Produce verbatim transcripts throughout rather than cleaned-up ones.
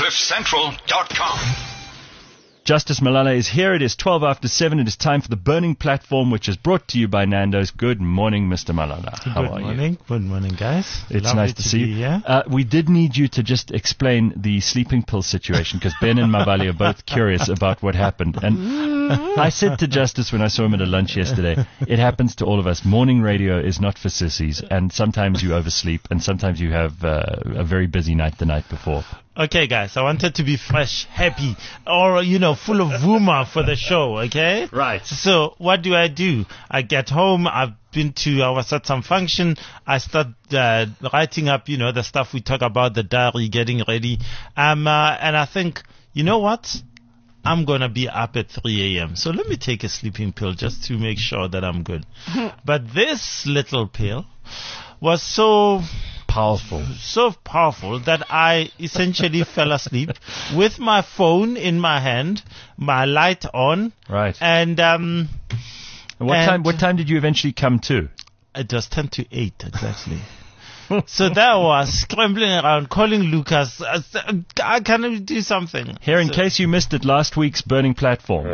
cliff central dot com. Justice Malala is here. It is twelve after seven. It is time for the Burning Platform, which is brought to you by Nando's. Good morning, Mister Malala. How Good are morning. you? Good morning, guys. It's Lovely nice to, to see be you. here. Uh, we did need you to just explain the sleeping pill situation because Ben and Mabali are both curious about what happened. And I said to Justice when I saw him at a lunch yesterday, it happens to all of us. Morning radio is not for sissies, and sometimes you oversleep, and sometimes you have uh, a very busy night the night before. Okay, guys, I wanted to be fresh, happy, or, you know, full of rumor for the show, okay? Right. So what do I do? I get home, I've been to, I was at some function, I start uh, writing up, you know, the stuff we talk about, the diary, getting ready. Um, uh, and I think, you know what? I'm going to be up at three a.m. So let me take a sleeping pill just to make sure that I'm good. But this little pill was so... Powerful. So powerful that I essentially fell asleep with my phone in my hand, my light on. Right. And um, And what and time? What time did you eventually come to? it was ten to eight exactly. So that was scrambling around, calling Lucas. Uh, uh, can I do something? Here, in So- case you missed it, last week's Burning Platform.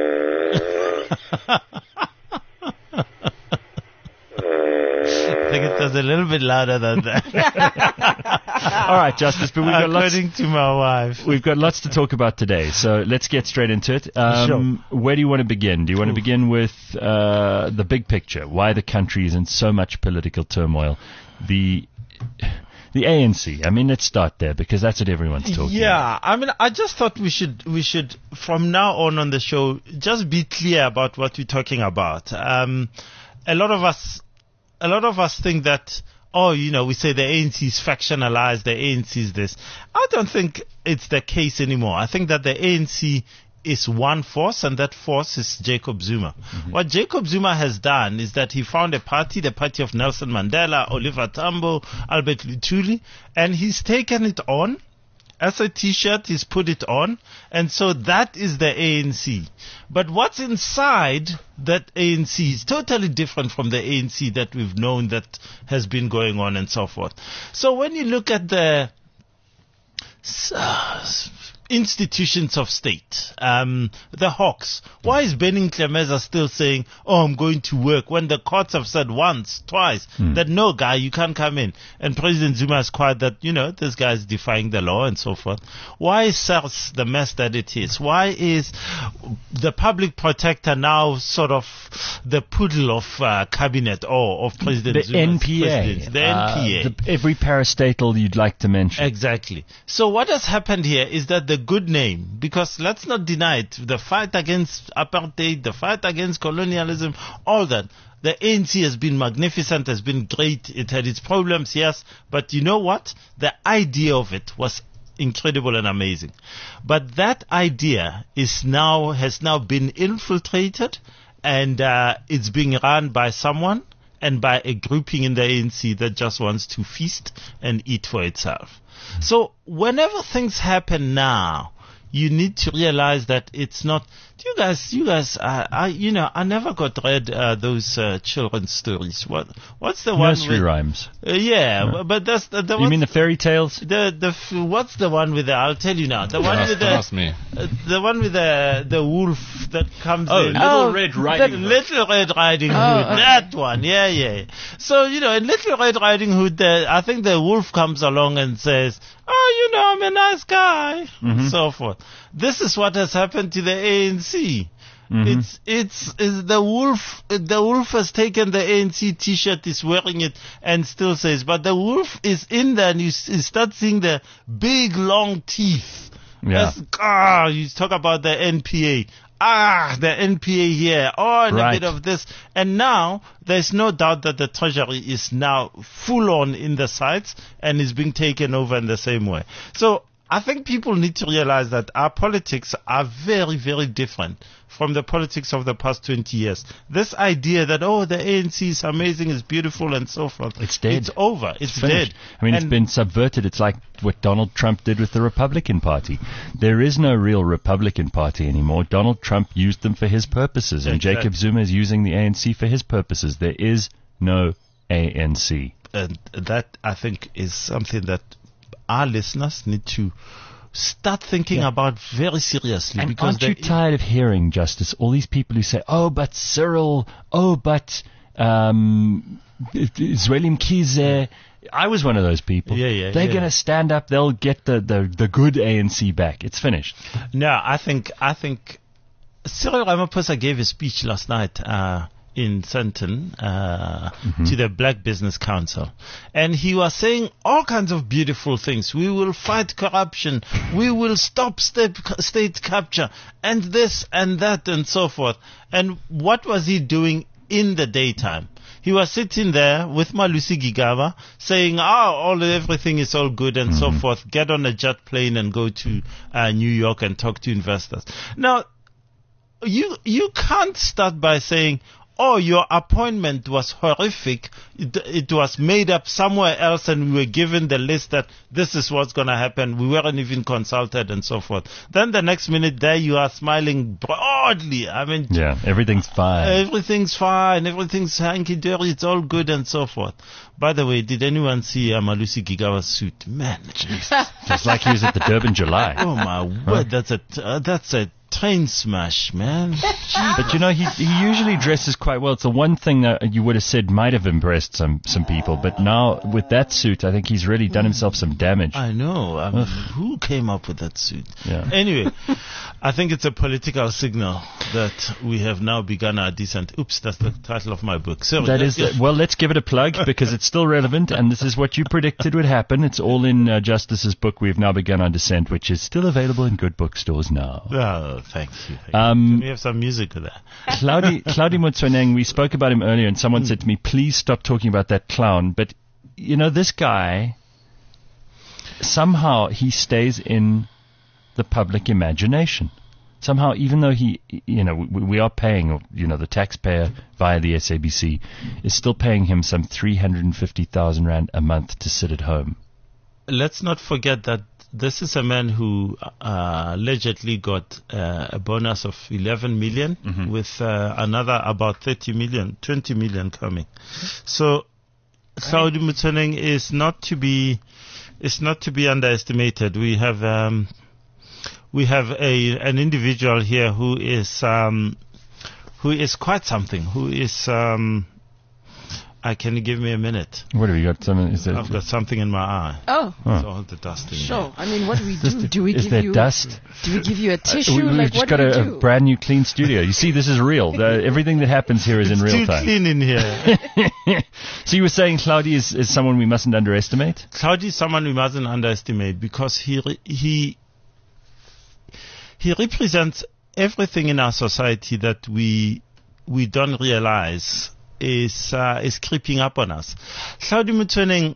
I think it was a little bit louder than that. All right, Justice, but we've got lots. According to my wife. We've got lots to talk about today, so let's get straight into it. Um, Where do you want to begin? Do you want to begin with uh, the big picture? Why the country is in so much political turmoil? The the A N C. I mean, let's start there because that's what everyone's talking about. Yeah, I mean, I just thought we should, we should, from now on on the show, just be clear about what we're talking about. Um, a lot of us, a lot of us think that, oh, you know, we say the A N C is factionalized, the A N C is this. I don't think it's the case anymore. I think that the A N C is one force, and that force is Jacob Zuma. Mm-hmm. What Jacob Zuma has done is that he found a party, the party of Nelson Mandela, Oliver Tambo, Albert Luthuli, and he's taken it on as a T-shirt. He's put it on, and so that is the A N C. But what's inside that A N C is totally different from the A N C that we've known that has been going on and so forth. So when you look at the uh, institutions of state, um, the Hawks. Why is Benning Klemeza still saying, oh, I'm going to work, when the courts have said once, twice, mm. that no, guy, you can't come in? And President Zuma is quiet that, you know, this guy is defying the law and so forth. Why is SARS the mess that it is? Why is the public protector now sort of the poodle of uh, cabinet or of President the Zuma's N P A. president? The uh, N P A. The, every parastatal you'd like to mention. Exactly. So what has happened here is that the good name, because let's not deny it, the fight against apartheid, the fight against colonialism, all that, the A N C has been magnificent, has been great. It had its problems, yes, but you know what? The idea of it was incredible and amazing. But that idea is now has now been infiltrated, and uh, it's being run by someone and by a grouping in the A N C that just wants to feast and eat for itself. So whenever things happen now, you need to realize that it's not. You guys, you guys, uh, I, you know, I never got read uh, those uh, children's stories. What, what's the one? Nursery with, rhymes. Uh, yeah, No. but that's the. the You mean the fairy tales? the the f- what's the one with the? I'll tell you now. The one Ask, with the. ask me. Uh, the one with the the wolf that comes Oh, in. Little Red Riding that Hood. Little Red Riding Hood. okay. That one. Yeah, yeah. So, you know, in Little Red Riding Hood, the, I think the wolf comes along and says, oh, you know, I'm a nice guy. Mhm. So forth. This is what has happened to the A N C. Mhm. It's, it's, it's the wolf, the wolf has taken the A N C t-shirt, is wearing it and still says, but the wolf is in there and you, s- you start seeing the big long teeth. Yeah. That's- Ah, you talk about the N P A. Ah, the N P A here. Oh, and Right. a bit of this. And now, there's no doubt that the treasury is now full on in the sights and is being taken over in the same way. So, I think people need to realize that our politics are very, very different from the politics of the past twenty years. This idea that, oh, the A N C is amazing, is beautiful, and so forth. It's dead. It's over. It's, Finished. dead. I mean, it's And- been subverted. It's like what Donald Trump did with the Republican Party. There is no real Republican Party anymore. Donald Trump used them for his purposes, and Exactly. Jacob Zuma is using the A N C for his purposes. There is no A N C. And that, I think, is something that our listeners need to start thinking Yeah. about very seriously. And because aren't you they- tired of hearing, Justice, all these people who say, oh, but Cyril, oh, but um, Zweli Mkhize. I was one of those people. Yeah, yeah, They're yeah. going to stand up. They'll get the, the, the good A N C back. It's finished. No, I think I think Cyril Ramaphosa gave a speech last night uh, in Sandton uh, Mm-hmm. to the Black Business Council, and he was saying all kinds of beautiful things. We will fight corruption. We will stop state state capture, and this and that and so forth. And what was he doing in the daytime? He was sitting there with Malusi Gigaba saying, oh, all everything is all good and so forth. Get on a jet plane and go to uh, New York and talk to investors. Now, you you can't start by saying, oh, your appointment was horrific. It, it was made up somewhere else and we were given the list that this is what's going to happen. We weren't even consulted and so forth. Then the next minute there you are smiling broadly. I mean, Yeah, everything's fine. everything's fine, everything's hanky-dory, it's all good and so forth. By the way, did anyone see uh, Malusi Gigawa's suit? Man, Just like he was at the Durban July. oh my word, that's a, uh, that's a train smash, man. But you know, he he usually dresses quite well. It's the one thing that you would have said might have impressed some, some people. But now, with that suit, I think he's really done himself some damage. I know. I mean, who came up with that suit? Yeah. Anyway, I think it's a political signal that we have now begun our descent. Oops, that's the title of my book. So That is, uh, well, let's give it a plug because it's still relevant, and this is what you predicted would happen. It's all in uh, Justice's book. We've now begun our descent, which is still available in good bookstores now. Oh, thank you. Thank Um, you. Can we have some music with that? Claudi, Claudi Motsoeneng, we spoke about him earlier, and someone said to me, please stop talking about that clown. But, you know, this guy, somehow he stays in the public imagination. Somehow, even though he, you know, we, we are paying, you know, the taxpayer via the S A B C is still paying him some three hundred fifty thousand rand a month to sit at home. Let's not forget that this is a man who uh, allegedly got uh, a bonus of eleven million Mm-hmm. with uh, another about thirty million, twenty million coming. So Saudi Mutsoeneng is not to be is not to be underestimated. We have um, we have a an individual here who is um, who is quite something. Who is um, uh, can you give me a minute? What have you got? Something? Is there, I've got something in my eye. Oh, It's all the dust in sure. here. I mean, what do we Is do? there- Do we is give there you dust? Do we give you a tissue? we, we've like just what got do we a, do? a brand new clean studio. You see, this is real. The, everything that happens here is in real Too time. clean in here. So you were saying Claudi is, is someone we mustn't underestimate? Claudia is someone we mustn't underestimate because he re- he he represents everything in our society that we we don't realize is uh, is creeping up on us. Claudia Mutsoeneng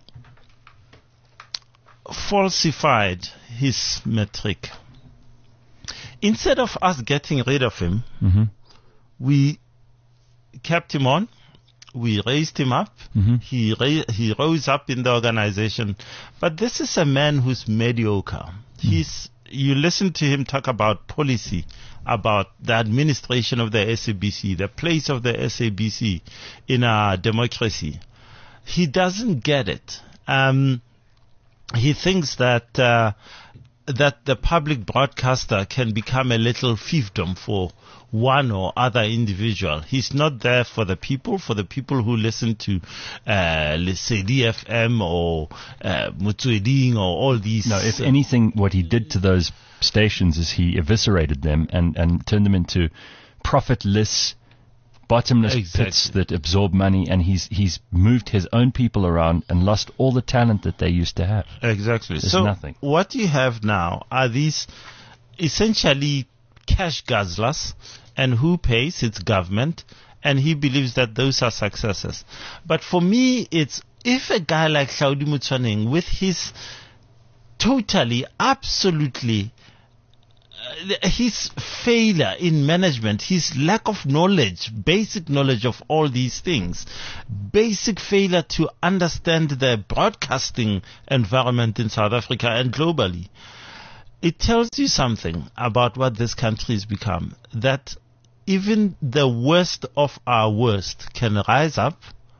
falsified his metric. Instead of us getting rid of him, Mm-hmm. we kept him on. We raised him up. Mhm. He ra- he rose up in the organization. But this is a man who's mediocre. He's you listen to him talk about policy, about the administration of the S A B C, the place of the S A B C in our democracy. He doesn't get it. Um, he thinks that uh, that the public broadcaster can become a little fiefdom for one or other individual. He's not there for the people, for the people who listen to, uh, let's say, D F M or uh, Motsweding or all these. No, if uh, anything, what he did to those stations is he eviscerated them and, and turned them into profitless, bottomless Exactly. pits that absorb money, and he's he's moved his own people around and lost all the talent that they used to have. Exactly. There's so nothing. what you have now are these essentially cash guzzlers, and who pays? It's government, and he believes that those are successes. But for me, it's if a guy like Claudi Mutsoeneng, with his totally, absolutely uh, his failure in management, his lack of knowledge, basic knowledge of all these things, basic failure to understand the broadcasting environment in South Africa and globally, it tells you something about what this country has become, that even the worst of our worst can rise up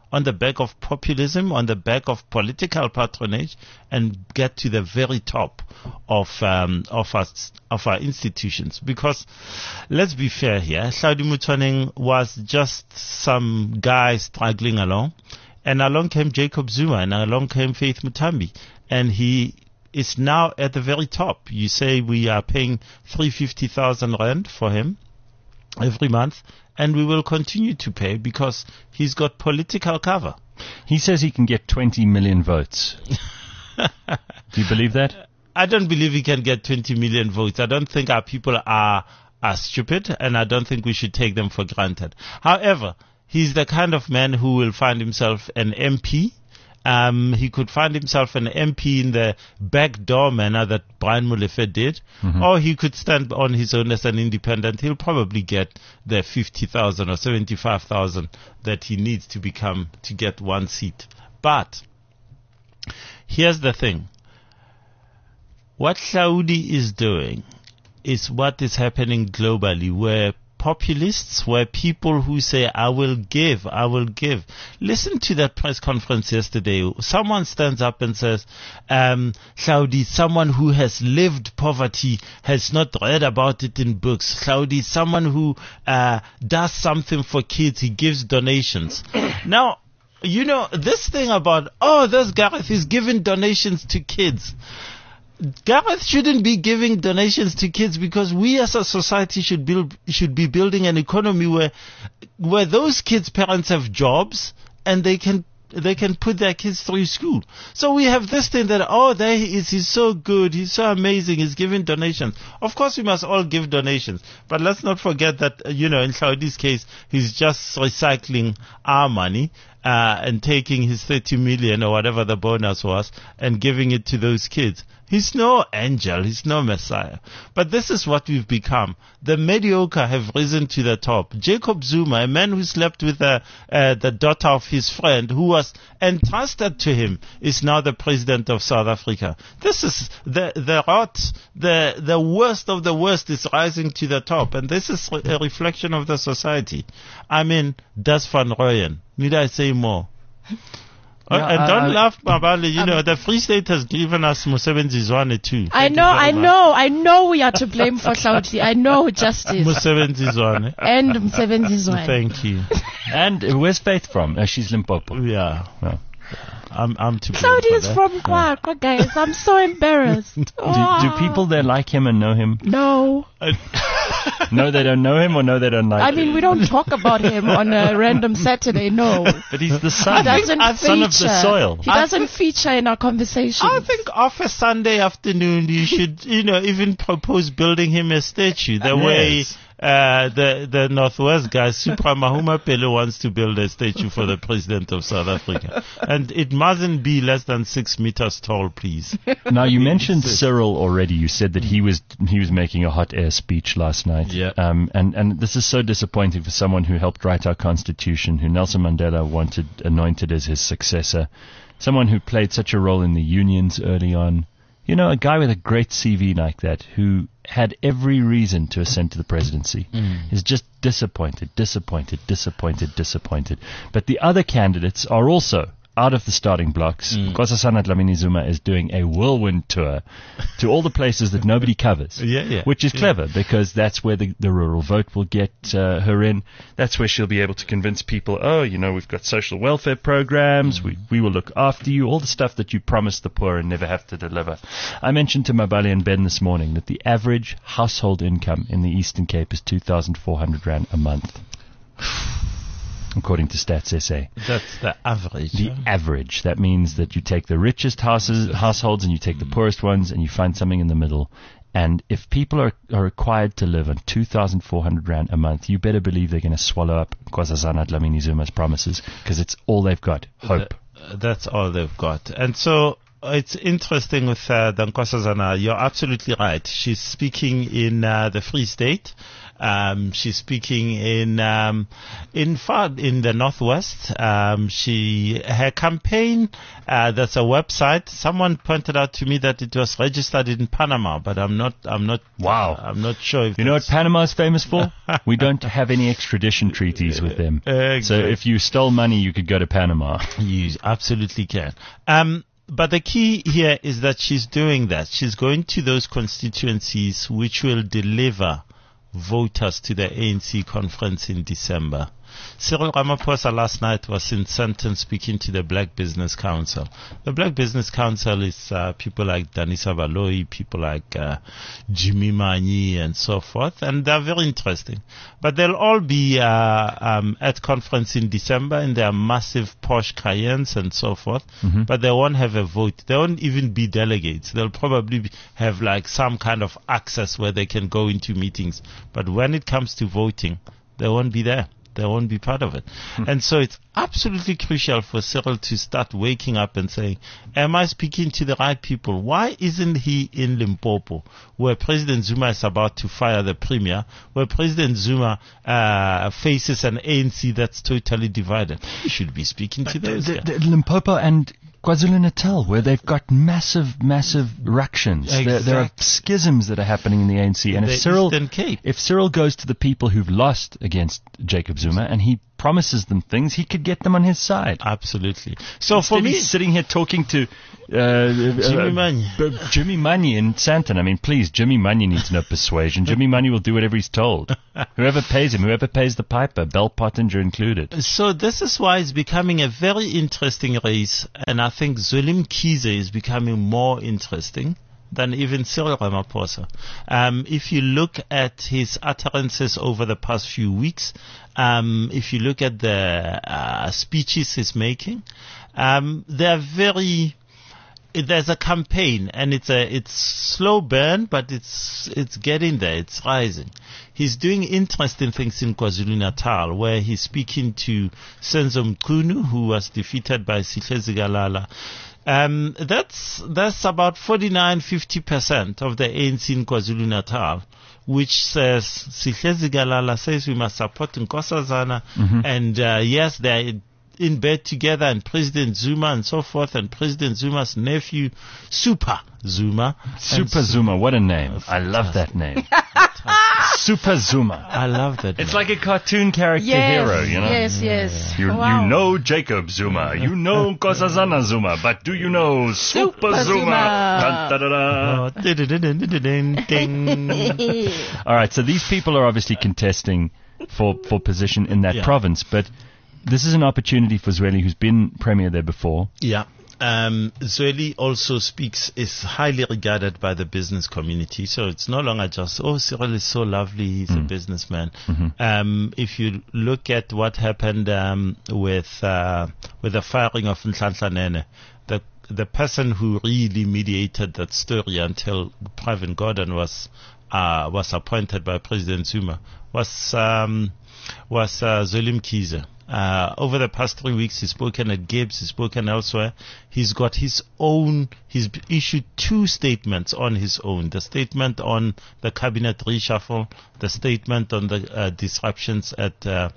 on the back of populism, on the back of political patronage, and get to the very top of um, of our of our institutions. Because let's be fair here, Hlaudi Motsoeneng was just some guy struggling along, and along came Jacob Zuma, and along came Faith Muthambi, and he is now at the very top. You say we are paying three hundred fifty thousand rand for him every month, and we will continue to pay because he's got political cover. He says he can get twenty million votes. Do you believe that? I don't believe he can get twenty million votes. I don't think our people are are stupid, and I don't think we should take them for granted. However, he's the kind of man who will find himself an M P. Um, he could find himself an M P in the backdoor manner that Brian Molefe did, mm-hmm. or he could stand on his own as an independent. He'll probably get the fifty thousand or seventy-five thousand that he needs to become to get one seat. But here's the thing. What Hlaudi is doing is what is happening globally, where populists, where people who say, I will give, I will give. Listen to that press conference yesterday. Someone stands up and says, um, Hlaudi, someone who has lived poverty, has not read about it in books. Hlaudi, someone who uh, does something for kids, he gives donations. Now, you know, this thing about, oh, this Gareth is giving donations to kids. Gareth shouldn't be giving donations to kids because we as a society should build should be building an economy where where those kids' parents have jobs and they can they can put their kids through school. So we have this thing that, oh, there he is, he's so good, he's so amazing, he's giving donations. Of course we must all give donations, but let's not forget that, you know, in Hlaudi's case, he's just recycling our money uh, and taking his thirty million or whatever the bonus was and giving it to those kids. He's no angel. He's no messiah. But this is what we've become. The mediocre have risen to the top. Jacob Zuma, a man who slept with the, uh, the daughter of his friend, who was entrusted to him, is now the president of South Africa. This is the the rot, the the worst of the worst is rising to the top, and this is a reflection of the society. I mean, Des van Rooyen. Need I say more? Yeah, uh, and don't uh, laugh, Mabali. You um, know, the Free State has given us Mosebenzi Zwane too. I know, I much. know, I know we are to blame for Hlaudi. I know justice. Mosebenzi Zwane. And Mosebenzi Zwane. Thank you. And uh, where's Faith from? Uh, she's Limpopo. Yeah. Well, I'm, I'm to blame Hlaudi for is that. from Kwakwa, yeah. Guys. I'm so embarrassed. Oh. Do, do people there like him and know him? No. No, they don't know him, or no, they don't like I him? I mean, we don't talk about him on a random Saturday, no. But he's the son, he doesn't son feature. of the soil. He doesn't feature in our conversation. I think off a Sunday afternoon, you should, you know, even propose building him a statue. The yes. way uh, the the Northwest guy, Supra Mahuma Pele, wants to build a statue for the president of South Africa. And it mustn't be less than six meters tall, please. Now, you mentioned Cyril already. You said that he was he was making a hot air speech last night. Yeah. Um, and, and this is so disappointing for someone who helped write our constitution, who Nelson Mandela wanted anointed as his successor, someone who played such a role in the unions early on. You know, a guy with a great C V like that, who had every reason to ascend to the presidency, mm. is just disappointed, disappointed, disappointed, disappointed. But the other candidates are also out of the starting blocks. Mm. Nkosazana Dlamini Zuma is doing a whirlwind tour to all the places that nobody covers, yeah, yeah, which is yeah. clever, because that's where the, the rural vote will get uh, her in. That's where she'll be able to convince people, oh, you know, we've got social welfare programs, mm. we, we will look after you, all the stuff that you promised the poor and never have to deliver. I mentioned to Mabali and Ben this morning that the average household income in the Eastern Cape is two thousand four hundred rand a month. According to Stats S A. That's the average. The huh? average. That means that you take the richest houses, households and you take the poorest ones and you find something in the middle. And if people are, are required to live on two thousand four hundred rand a month, you better believe they're going to swallow up Nkosazana Dlamini Zuma's promises, because it's all they've got. Hope. The, that's all they've got. And so it's interesting with uh, the Nkosazana. You're absolutely right. She's speaking in uh, the Free State. Um, she's speaking in um, in far in the northwest. Um, she her campaign. Uh, that's a website. Someone pointed out to me that it was registered in Panama, but I'm not. I'm not. Wow. Uh, I'm not sure. If you know what Panama is famous for? We don't have any extradition treaties with them. Exactly. So if you stole money, you could go to Panama. You absolutely can. Um, But the key here is that she's doing that. She's going to those constituencies which will deliver voters to the A N C conference in December. Cyril Ramaphosa last night was in Sandton speaking to the Black Business Council. The Black Business Council is uh, people like Danisa Valoyi, people like uh, Jimmy Manyi and so forth, and they're very interesting. But they'll all be uh, um, at conference in December in their massive Porsche Cayennes and so forth, mm-hmm. but they won't have a vote. They won't even be delegates. They'll probably be, have like some kind of access where they can go into meetings. But when it comes to voting, they won't be there. They won't be part of it. Hmm. And so it's absolutely crucial for Cyril to start waking up and saying, am I speaking to the right people? Why isn't he in Limpopo, where President Zuma is about to fire the premier, where President Zuma uh, faces an A N C that's totally divided? He should be speaking to those the, the, the Limpopo and KwaZulu-Natal, where they've got massive, massive ructions. Exactly. There, there are schisms that are happening in the A N C. And the if Cyril, Eastern Cape. if Cyril goes to the people who've lost against Jacob Zuma and he promises them things, he could get them on his side. Absolutely. So Instead for me, he's sitting here talking to uh, Jimmy uh, Manyi. B- Jimmy Manyi in Sandton. I mean, please, Jimmy Manyi needs no persuasion. Jimmy Manyi will do whatever he's told. Whoever pays him, whoever pays the piper, Bell Pottinger included. So this is why it's becoming a very interesting race, and I think Zweli Mkhize is becoming more interesting than even Cyril Ramaphosa. Um, if you look at his utterances over the past few weeks, um, if you look at the uh, speeches he's making, um, they're very... There's a campaign, and it's a it's slow burn, but it's it's getting there. It's rising. He's doing interesting things in KwaZulu-Natal, where he's speaking to Senzo Mchunu, who was defeated by Sihle Zikalala. Um, that's that's about forty-nine, fifty percent of the A N C in KwaZulu-Natal, which says Sihle Zikalala says we must support Nkosazana, mm-hmm. and uh, yes, they're in bed together, and President Zuma and so forth, and President Zuma's nephew, Super Zuma. Super Zuma, what a name. I love that name. Super Zuma. I love that It's name. like a cartoon character yes, hero, you know? Yes, yes. You, wow. you know Jacob Zuma. You know Nkosazana Zuma. But do you know Super, Super Zuma? Zuma. All right, so these people are obviously contesting for, for position in that yeah. province, but this is an opportunity for Zweli, who's been premier there before. Yeah. Um, Zweli also speaks, is highly regarded by the business community. So it's no longer just, oh, Cyril is so lovely, he's mm. a businessman. Mm-hmm. Um, if you look at what happened um, with uh, with the firing of Nhlanhla Nene, the the person who really mediated that story until Pravin Gordhan was uh, was appointed by President Zuma was um, was uh, Zweli Mkhize. Uh, over the past three weeks, he's spoken at Gibbs, he's spoken elsewhere. He's got his own, he's issued two statements on his own. The statement on the cabinet reshuffle, the statement on the uh, disruptions at uh,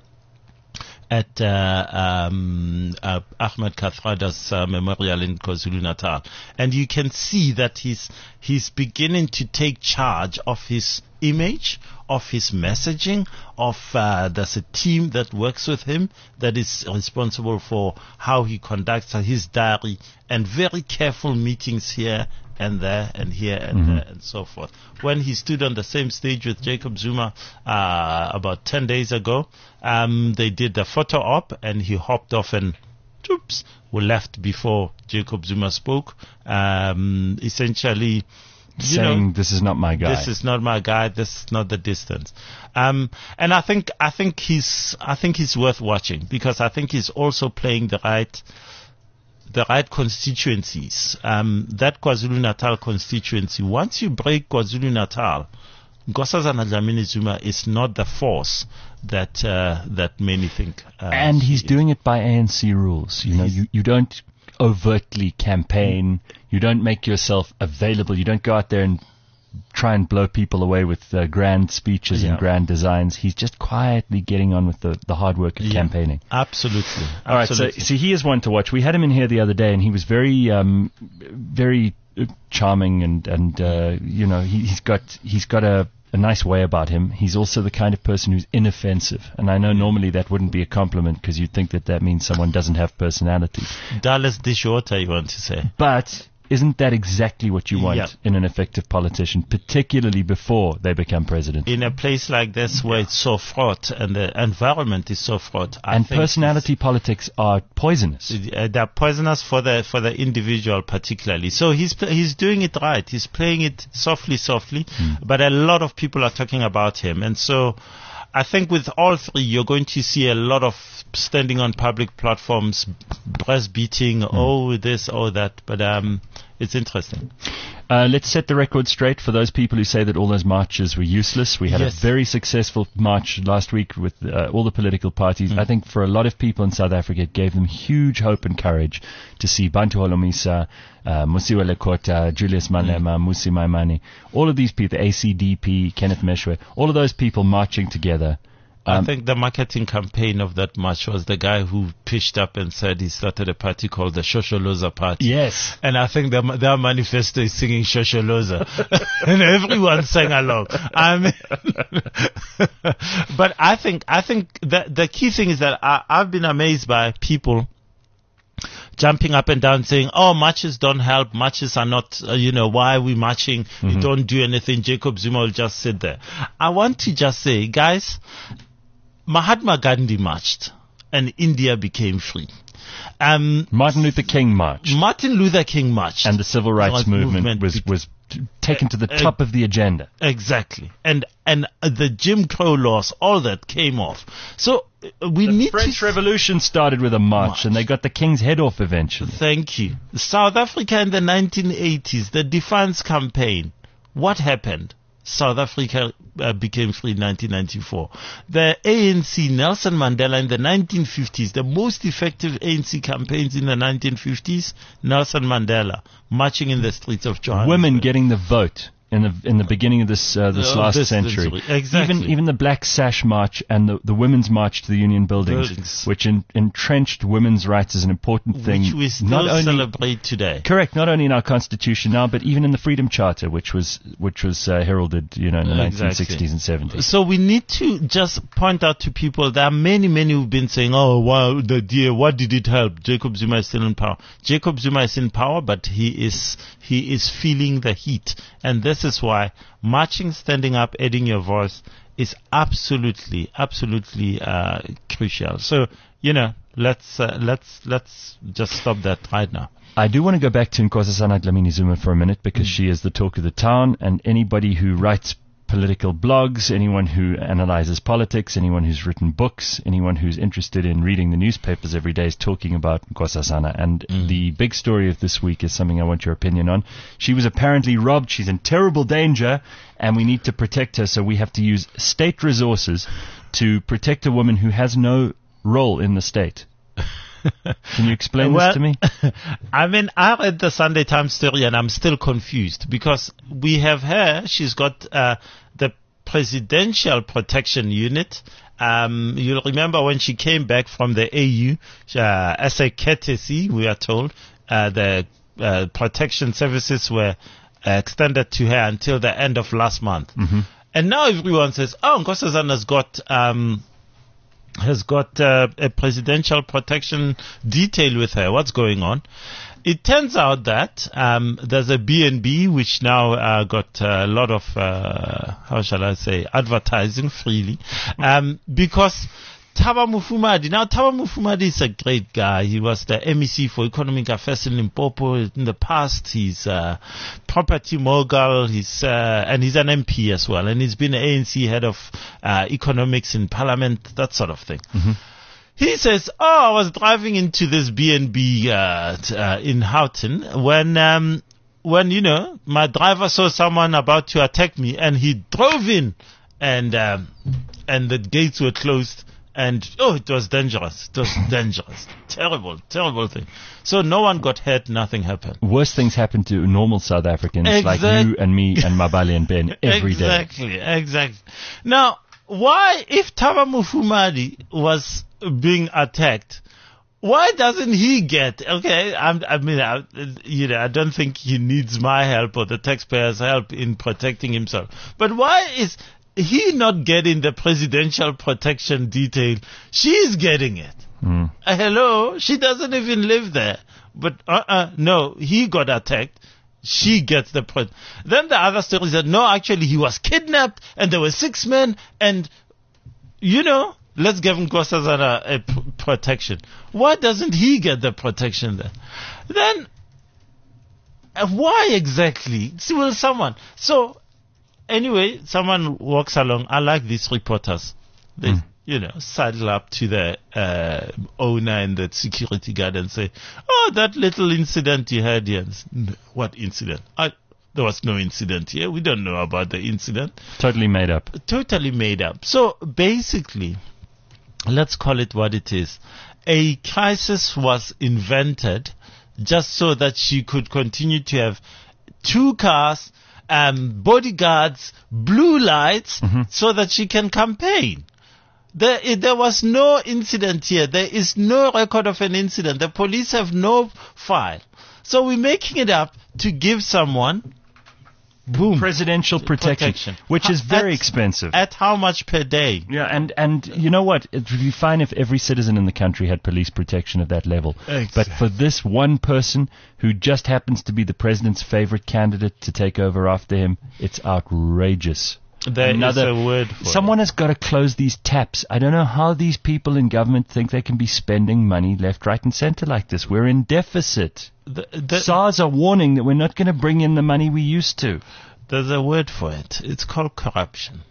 at uh, um, uh, Ahmed Kathrada's uh, memorial in KwaZulu-Natal. And you can see that he's he's beginning to take charge of his image, of his messaging, of uh, there's a team that works with him that is responsible for how he conducts his diary, and very careful meetings here and there and here and mm-hmm. there and so forth. When he stood on the same stage with Jacob Zuma uh, about ten days ago, um, they did the photo op, and he hopped off and oops, we left before Jacob Zuma spoke. Um, essentially, saying, know, this is not my guy. This is not my guy. This is not the distance. Um, and I think I think he's I think he's worth watching, because I think he's also playing the right the right constituencies. Um, that KwaZulu-Natal constituency. Once you break KwaZulu-Natal, Nkosazana Dlamini Zuma is not the force that uh, that many think. Uh, and he's doing it by A N C rules. You know, you, you don't overtly campaign. You don't make yourself available. You don't go out there and try and blow people away with uh, grand speeches Yeah. and grand designs. He's just quietly getting on with the, the hard work of Yeah. campaigning. Absolutely. All right, so, Absolutely. so he is one to watch. We had him in here the other day, and he was very, um, very uh, charming, and and uh, you know, he, he's got he's got a, a nice way about him. He's also the kind of person who's inoffensive, and I know normally that wouldn't be a compliment because you'd think that that means someone doesn't have personality. Dallas dishwater, you want to say? But isn't that exactly what you want Yeah. in an effective politician, particularly before they become president? In a place like this where it's so fraught and the environment is so fraught, I And think personality politics are poisonous. Uh, they're poisonous for the for the individual particularly. So he's pl- he's doing it right. He's playing it softly, softly. But a lot of people are talking about him, and so I think with all three, you're going to see a lot of standing on public platforms, breast beating, oh this, oh that. But um, it's interesting. Uh, let's set the record straight for those people who say that all those marches were useless. We had Yes. a very successful march last week with uh, all the political parties. I think for a lot of people in South Africa, it gave them huge hope and courage to see Bantu Holomisa, uh, Musiwa Lekota, Julius Malema, Musi Maimane, all of these people, A C D P, Kenneth Meshwe, all of those people marching together. I Um, think the marketing campaign of that march was the guy who pitched up and said he started a party called the Shosholoza Party. Yes. And I think the, their manifesto is singing Shosholoza. And everyone sang along. I mean, but I think, I think that the key thing is that I, I've been amazed by people jumping up and down saying, oh, marches don't help. Marches are not, uh, you know, why are we marching? You don't do anything. Jacob Zuma will just sit there. I want to just say, guys, Mahatma Gandhi marched and India became free. Um, Martin Luther King marched. Martin Luther King marched. And the civil rights Rights movement, movement was, be- was t- taken to the uh, top of the agenda. Exactly. And, and uh, the Jim Crow laws, all that came off. So uh, we The need French to... Revolution started with a march, March. and they got the king's head off eventually. Thank you. South Africa in the nineteen eighties, the Defiance Campaign. What happened? South Africa uh, became free in nineteen ninety-four. The A N C, Nelson Mandela in the nineteen fifties, the most effective A N C campaigns in the nineteen fifties, Nelson Mandela marching in the streets of Johannesburg. Women getting the vote in the in the beginning of this uh, this Of last this century. century. Exactly. Even even the Black Sash March and the, the Women's March to the Union Buildings, Buildings. which in, entrenched women's rights as an important thing. which we still not only celebrate today. correct, not only in our Constitution now, but even in the Freedom Charter, which was which was uh, heralded, you know, in the Exactly. nineteen sixties and seventies. So we need to just point out to people, there are many, many who've been saying, oh, wow, the dear, what did it help? Jacob Zuma is still in power. Jacob Zuma is in power, but he is, he is feeling the heat. And this is why marching, standing up, adding your voice is absolutely, absolutely, uh, crucial. So, you know, let's, uh, let's, let's just stop that right now. I do want to go back to Nkosazana Dlamini Zuma for a minute because she is the talk of the town, and anybody who writes political blogs, anyone who analyzes politics, anyone who's written books, anyone who's interested in reading the newspapers every day is talking about Nkosazana. And the big story of this week is something I want your opinion on. She was apparently robbed. She's in terrible danger, and we need to protect her, so we have to use state resources to protect a woman who has no role in the state. Can you explain Well, this to me? I mean, I read the Sunday Times story and I'm still confused because we have her, she's got uh, the Presidential Protection Unit. Um, you'll remember when she came back from the A U, uh, as a courtesy, we are told, uh, the uh, protection services were uh, extended to her until the end of last month. Mm-hmm. And now everyone says, oh, Nkosazana's got... Um, has got uh, a presidential protection detail with her. What's going on? It turns out that um, there's a B N B which now uh, got a lot of, uh, how shall I say, advertising freely, um, because Thaba Mufumadi, now Thaba Mufumadi is a great guy. He was the M E C for Economic Affairs in Limpopo in the past. He's a property mogul. He's uh, and he's an M P as well, and he's been an A N C head of uh, economics in Parliament, that sort of thing. Mm-hmm. He says, "Oh, I was driving into this B and B uh, t- uh, in Houghton when." Um, when, you know, my driver saw someone about to attack me and he drove in and um, and the gates were closed And, oh, it was dangerous. It was dangerous. Terrible, terrible thing. So no one got hurt, nothing happened. Worse things happen to normal South Africans Exact- like you and me and Mabali and Ben every day. Exactly, exactly. Now, why, if Thabo Mufumadi was being attacked, why doesn't he get, okay, I'm, I mean, I, you know, I don't think he needs my help or the taxpayers' help in protecting himself. But why is he not getting the presidential protection detail? She's getting it. Mm. Uh, hello? She doesn't even live there. But, uh-uh, no, he got attacked. She gets the pro- Then the other story said, no, actually, he was kidnapped and there were six men and, you know, let's give him Nkosazana a p- protection. Why doesn't he get the protection then? Then, uh, why exactly? See, well, someone. So, anyway, someone walks along. I like these reporters. They, mm. you know, sidle up to the uh, owner and the security guard and say, oh, that little incident you had here. What incident? I, there was no incident here. We don't know about the incident. Totally made up. Totally made up. So, basically, let's call it what it is. A crisis was invented just so that she could continue to have two cars, um, bodyguards, blue lights, mm-hmm. so that she can campaign. There, there was no incident here. There is no record of an incident. The police have no file. So we're making it up to give someone boom presidential protection, protection. which is very at, expensive. At how much per day? Yeah, and, and you know what? It would be fine if every citizen in the country had police protection at that level. Exactly. But for this one person who just happens to be the president's favorite candidate to take over after him, it's outrageous. There Another, is a word for someone it. has got to close these taps. I don't know how these people in government think they can be spending money left, right, and center like this. We're in deficit. The, the, SARS are warning that we're not going to bring in the money we used to. There's a word for it. It's called corruption.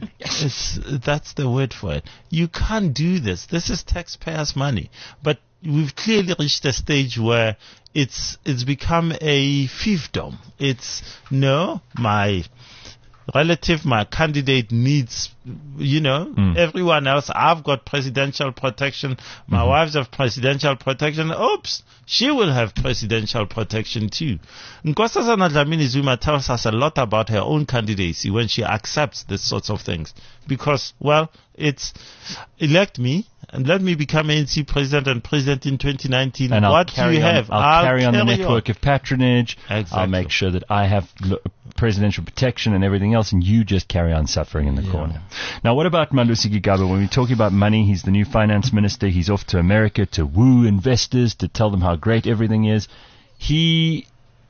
It's, that's the word for it. You can't do this. This is taxpayers' money. But we've clearly reached a stage where it's it's become a fiefdom. It's, no, my relative, my candidate needs, you know, mm. everyone else. I've got presidential protection. My mm-hmm. wives have presidential protection. Oops, she will have presidential protection too. Nkosazana Dlamini Zuma tells us a lot about her own candidacy when she accepts these sorts of things. Because, well, it's elect me and let me become A N C president and president in twenty nineteen. And what I'll do you on, have? I'll, I'll carry on the carry network on. of patronage. Exactly. I'll make sure that I have l- presidential protection and everything else, and you just carry on suffering in the yeah. corner. Now, what about Malusi Gigaba? When we're talking about money, he's the new finance minister. He's off to America to woo investors, to tell them how great everything is. He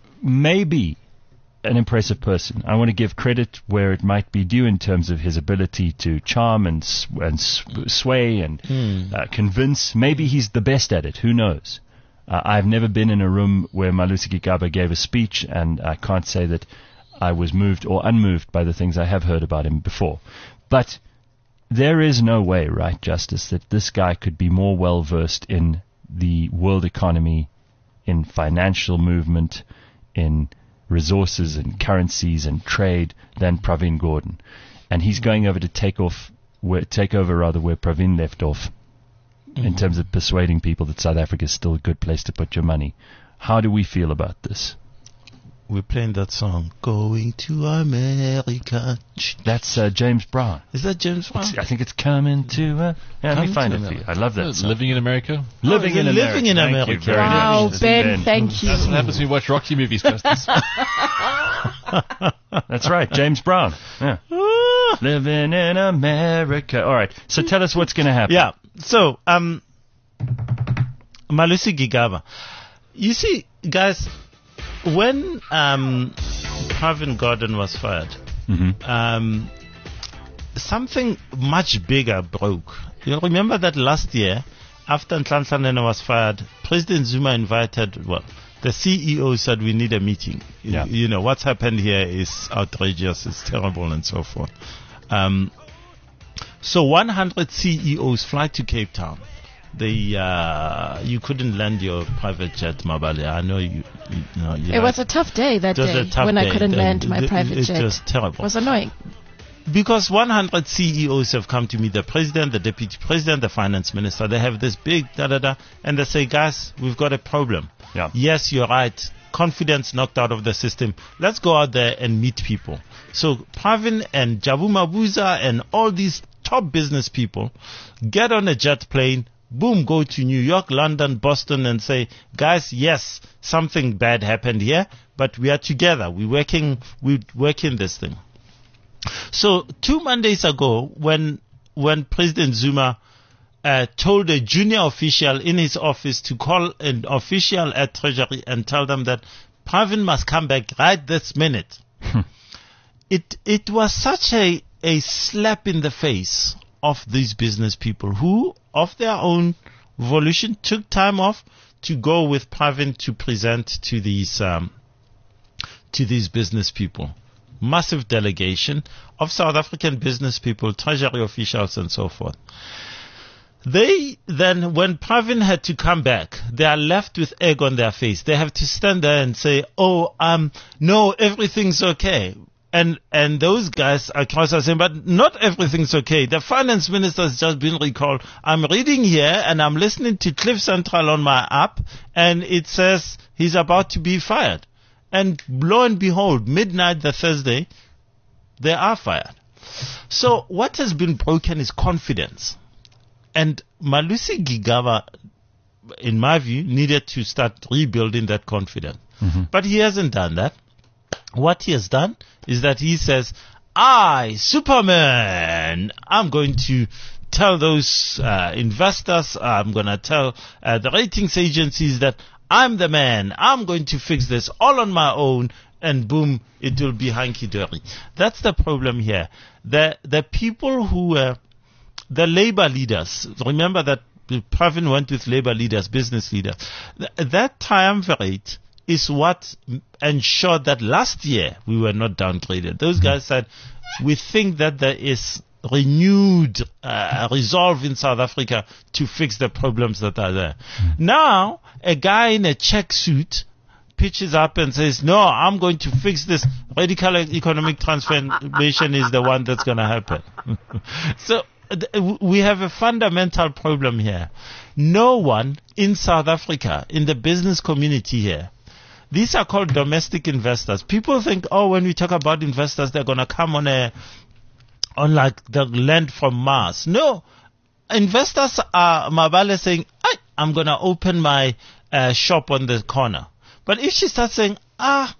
may be an impressive person. I want to give credit where it might be due in terms of his ability to charm and, sw- and sw- sway and mm. uh, convince. Maybe he's the best at it. Who knows? Uh, I've never been in a room where Malusi Gigaba gave a speech, and I can't say that I was moved or unmoved by the things I have heard about him before. But there is no way, right, Justice, that this guy could be more well-versed in the world economy, in financial movement, in resources and currencies and trade than Pravin Gordhan. And he's going over to take off, where, take over rather where Pravin left off mm-hmm. in terms of persuading people that South Africa is still a good place to put your money. How do we feel about this? We're playing that song, Going to America. That's uh, James Brown. Is that James Brown? It's, I think it's Coming to... Uh, yeah, let me find it for you. I love that song. Living in America? Living oh, in Living America. in Thank America. You very wow, much. Ben, Ben, thank you. That's what happens when you watch Rocky movies, Justice. That's right, James Brown. Yeah. Living in America. All right, so tell us what's going to happen. Yeah, so, um, Malusi Gigaba. You see, guys... When um, Pravin Gordhan was fired, mm-hmm. um, something much bigger broke. You remember that last year, after Nhlanhla Nene was fired, President Zuma invited, well, the C E O said we need a meeting. Yeah. You, you know, what's happened here is outrageous, it's terrible, and so forth. Um, so one hundred C E Os fly to Cape Town. They, uh, you couldn't land your private jet, Mabali. I know you. you, you know, you it was a tough day that day when day. I couldn't the, land my the, private it jet. It was terrible. It was annoying. because one hundred C E Os have come to me, the president, the deputy president, the finance minister. They have this big da-da-da, and they say, guys, we've got a problem. Yeah. Yes, you're right. Confidence knocked out of the system. Let's go out there and meet people. So Pravin and Jabu Mabuza and all these top business people get on a jet plane, boom, go to New York, London, Boston, and say, guys, yes, something bad happened here, but we are together. We're working, we're working this thing. So two Mondays ago, when when President Zuma uh, told a junior official in his office to call an official at Treasury and tell them that Pravin must come back right this minute, it it was such a, a slap in the face of these business people who, of their own volition, took time off to go with Pravin to present to these um, to these business people. Massive delegation of South African business people, treasury officials, and so forth. They then, when Pravin had to come back, they are left with egg on their face. They have to stand there and say, "Oh, um, no, everything's okay." And and those guys across are saying, "But not everything's okay. The finance minister has just been recalled. I'm reading here and I'm listening to Cliff Central on my app, and it says he's about to be fired." And lo and behold, midnight the Thursday, they are fired. So what has been broken is confidence. And Malusi Gigaba, in my view, needed to start rebuilding that confidence. Mm-hmm. But he hasn't done that. What he has done is that he says, I, Superman, I'm going to tell those uh, investors, I'm going to tell uh, the ratings agencies that I'm the man. I'm going to fix this all on my own, and boom, it will be hunky-dory. That's the problem here. The the people who were the labor leaders, remember that Pravin went with labor leaders, business leaders. Th- that triumvirate is what ensured that last year we were not downgraded. Those guys said, we think that there is renewed uh, resolve in South Africa to fix the problems that are there. Mm. Now, a guy in a check suit pitches up and says, no, I'm going to fix this. Radical economic transformation is the one that's going to happen. So th- we have a fundamental problem here. No one in South Africa, in the business community here, these are called domestic investors. People think, oh, when we talk about investors, they're going to come on a on like the land from Mars. No, investors are Mabale saying, I'm going to open my uh, shop on the corner. But if she starts saying, ah,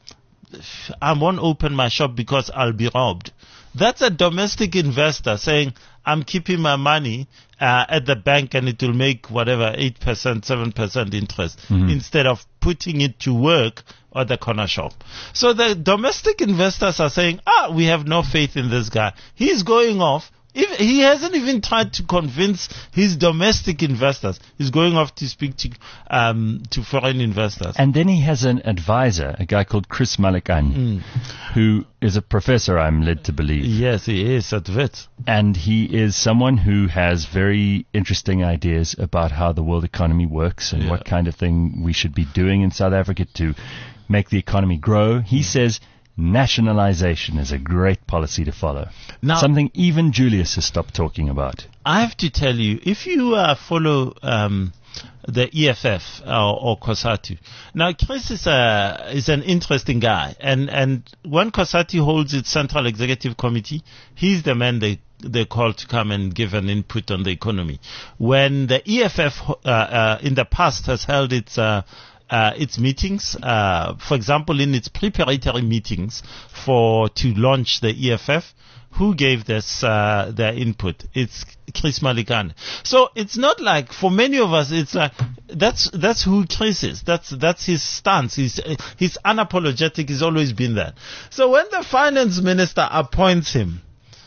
I won't open my shop because I'll be robbed, that's a domestic investor saying, I'm keeping my money uh, at the bank and it will make whatever, eight percent, seven percent interest mm-hmm. instead of putting it to work at the corner shop. So the domestic investors are saying, ah, we have no faith in this guy. He's going off. If he hasn't even tried to convince his domestic investors. He's going off to speak to um, to foreign investors. And then he has an advisor, a guy called Chris Malekane, mm. who is a professor, I'm led to believe. Yes, he is at Wits. And he is someone who has very interesting ideas about how the world economy works and yeah. what kind of thing we should be doing in South Africa to make the economy grow. He mm. says nationalization is a great policy to follow. Now, something even Julius has stopped talking about. I have to tell you, if you uh, follow um, the E F F or, or COSATU, now Chris is a is an interesting guy, and and when COSATU holds its Central Executive Committee, he's the man they they call to come and give an input on the economy. When the E F F uh, uh, in the past has held its uh, Uh, its meetings, uh, for example, in its preparatory meetings for to launch the E F F, who gave this uh, their input? It's Chris Malekane. So it's not like for many of us, it's like that's that's who Chris is. That's that's his stance. He's he's unapologetic. He's always been that. So when the finance minister appoints him,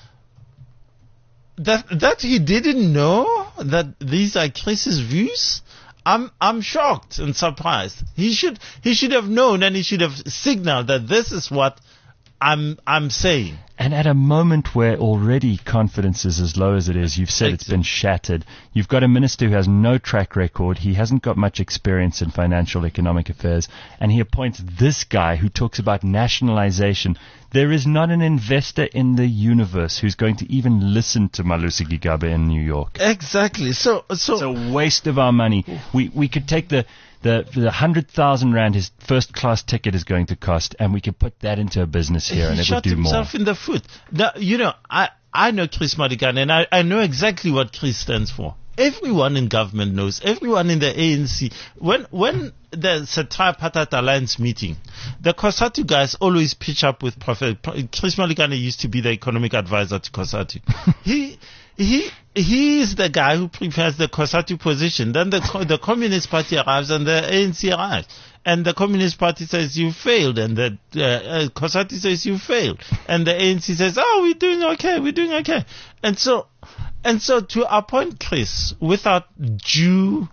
that that he didn't know that these are Chris's views. I'm I'm shocked and surprised. He should he should have known, and he should have signaled that this is what I'm I'm saying. And at a moment where already confidence is as low as it is, you've said it's been shattered. You've got a minister who has no track record. He hasn't got much experience in financial economic affairs, and he appoints this guy who talks about nationalization. There is not an investor in the universe who's going to even listen to Malusi Gigaba in New York. Exactly. So, so it's a waste of our money. We we could take the the the hundred thousand rand his first class ticket is going to cost, and we could put that into a business here, and he it shot would do more. himself in the foot. Now, you know, I I know Chris Madigane, and I I know exactly what Chris stands for. Everyone in government knows. Everyone in the A N C. When when there's a tripartite alliance meeting, the COSATU guys always pitch up with Professor Chris Maligane used to be the economic advisor to COSATU. he he he is the guy who prepares the COSATU position. Then the the Communist Party arrives and the A N C arrives. And the Communist Party says you failed, and the uh, uh, COSATU says you failed, and the A N C says, oh, we're doing okay, we're doing okay. And so, and so to appoint Chris without due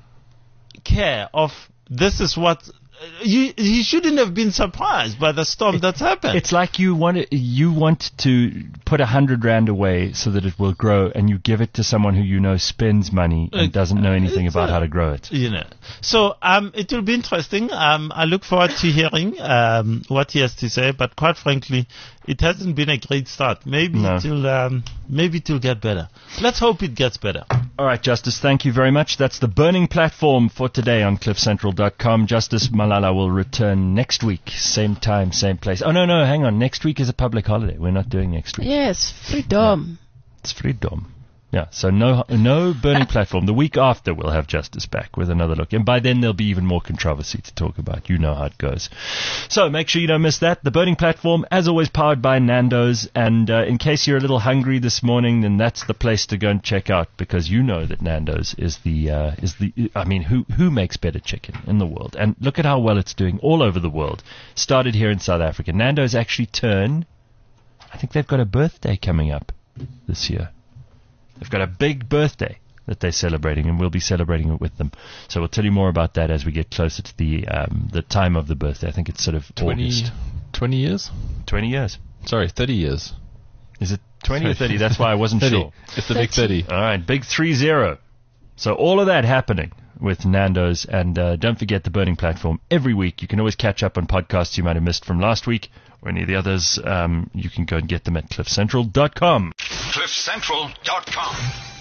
care of this is what you, he shouldn't have been surprised by the storm it, that's happened. It's like you want to, you want to put a hundred rand away so that it will grow, and you give it to someone who you know spends money and doesn't know anything it's about a, how to grow it. You know. So um, it will be interesting. Um, I look forward to hearing um, what he has to say. But quite frankly, it hasn't been a great start. Maybe no. it'll um, maybe it'll get better. Let's hope it gets better. All right, Justice, thank you very much. That's the burning platform for today on cliff central dot com. Justice Malala will return next week, same time, same place. Oh, no, no, hang on. Next week is a public holiday. We're not doing next week. Yes, freedom. Yeah, it's freedom. Yeah, so no no burning platform. The week after, we'll have Justice back with another look. And by then, there'll be even more controversy to talk about. You know how it goes. So make sure you don't miss that. The burning platform, as always, powered by Nando's. And uh, in case you're a little hungry this morning, then that's the place to go and check out, because you know that Nando's is the, uh, is the. I mean, who, who makes better chicken in the world? And look at how well it's doing all over the world. Started here in South Africa. Nando's actually turn, I think they've got a birthday coming up this year. They've got a big birthday that they're celebrating, and we'll be celebrating it with them. So we'll tell you more about that as we get closer to the um, the time of the birthday. I think it's sort of twenty, August. twenty years? twenty years. Sorry, thirty years. Is it twenty or thirty? That's why I wasn't thirty. sure. It's the big thirty. All right, big three zero. So all of that happening with Nando's, and uh, don't forget the burning platform every week. You can always catch up on podcasts you might have missed from last week or any of the others. Um, you can go and get them at cliff central dot com. cliff central dot com